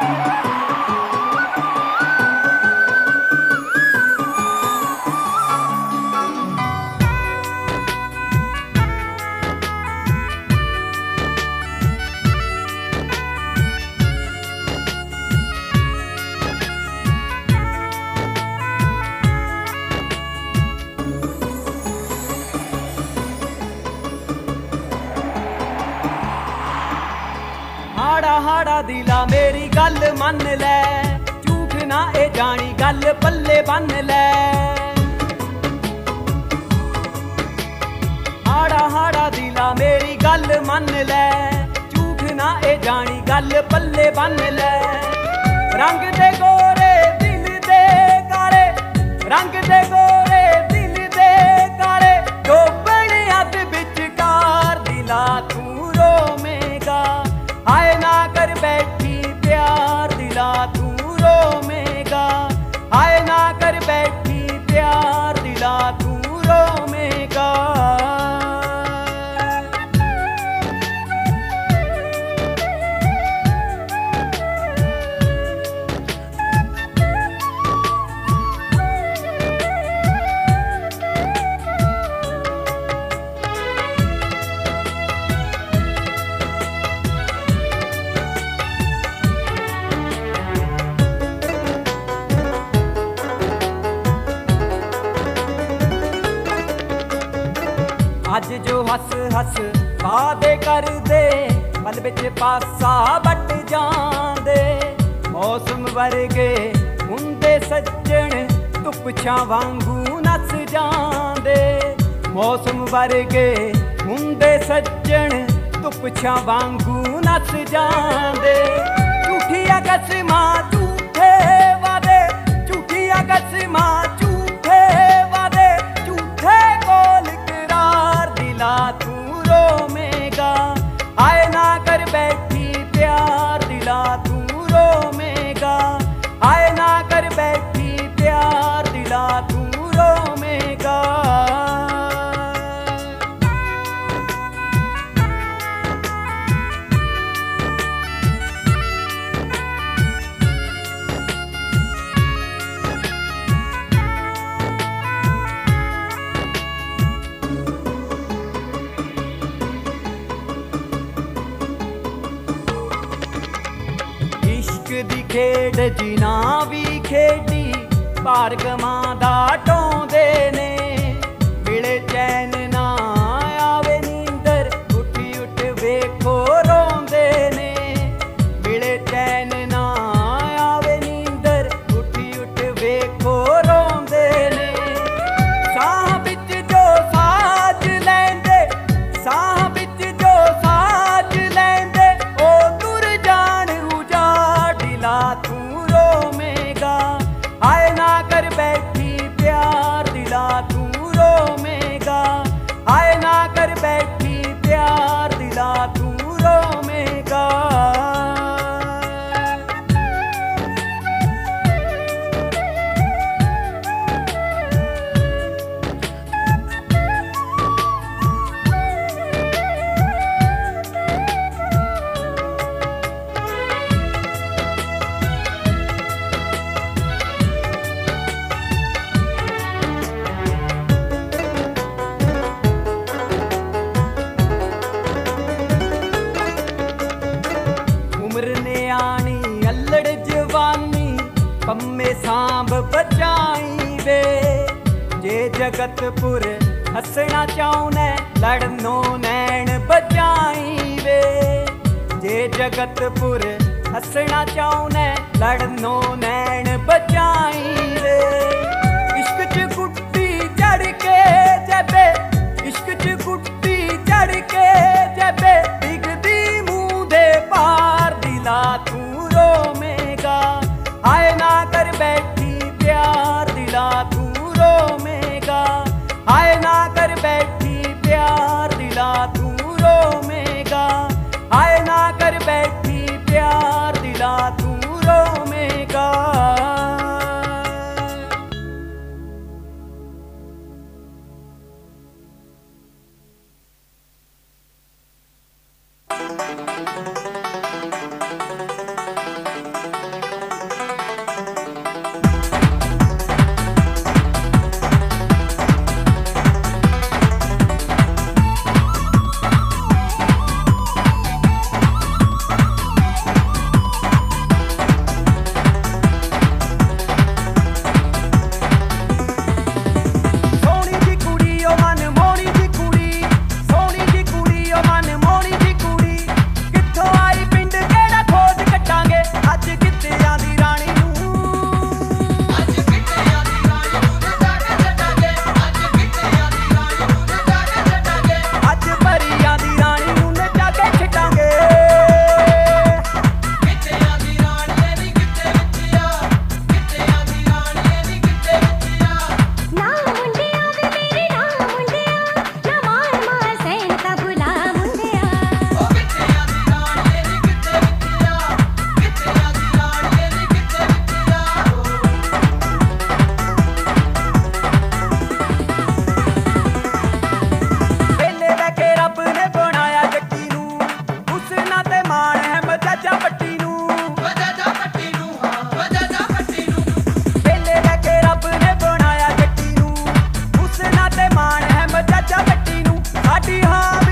हाड़ा हाड़ा दिला मेरी गल मन लै, झूठ ना ए जानी गल पल्ले बन लै। हाड़ा हाड़ा दिला मेरी गल मन लै, झूठ ना ए जानी गल पल्ले बन लै। रंग दे गोरे दिल दे काले, रंग दे गोरे दिल दे काले, डोबण अध विचकार दिला तू रोवेगा। हाय ना कर बैठी प्यार दिला तू रोवेगा। हाय ना कर बैठी प्यार दिला तू रोवेगा। अज जो हस हस वादे कर दे, पल बिच पासा बट जांदे। मौसम वर्गे हुंदे सज्जण, धुप छां वांगू नस जांदे। मौसम वर्गे हुंदे सज्जण, धुप छां वांगू नस जांदे। झूठिया कसमां झूठे वादे, झूठिया कसमां झूठे वादे, झूठे बोल दिला तू रोवेगा। हाय ना कर बैठी प्यार दिला तू रोवेगा। हाय ना कर बैठी प्यार दिला तू रोवेगा। दी खेड जिना भी खेडी, भारगमां दा ढोंदे ने। मिले चैन ना आवे नींदर, उठी उठ वेखो रोंदे ने। मिले चैन ना आवे नींदर, उठी उठ वेखो रोंदे ने। साह बिच जो साज लैंदे, साह बिच जो साज लैंदे, ओ तुर जान उजाड़ दिला तू रोवेगा। हाय ना कर बैठी प्यार दिला तू रोवेगा। हाय ना कर बैठी प्यार दिला तू रोवेगा। पम्मे सांभ बचाई वे। जे जगतपुर हसना चाहने, लड़नो नैन बचाई वे। जे जगतपुर हसना चाहने, लड़नो नैन बचाई वे। इश्क च गुट्टी चढ़ के जबे, इश्क च गुट्टी चढ़ के जबे, डिगदी मुंह दे पार दिला तू रोवेगा। हाय ना कर बैठी प्यार दिला तू रोवेगा। हाय ना कर बैठी प्यार दिला तू रोवेगा। हाय ना कर बैठी प्यार दिला तू रोवेगा। ਜਾ ਮਿੱਟੀ ਨੂੰ ਸਾਡੀ ਹਾਰ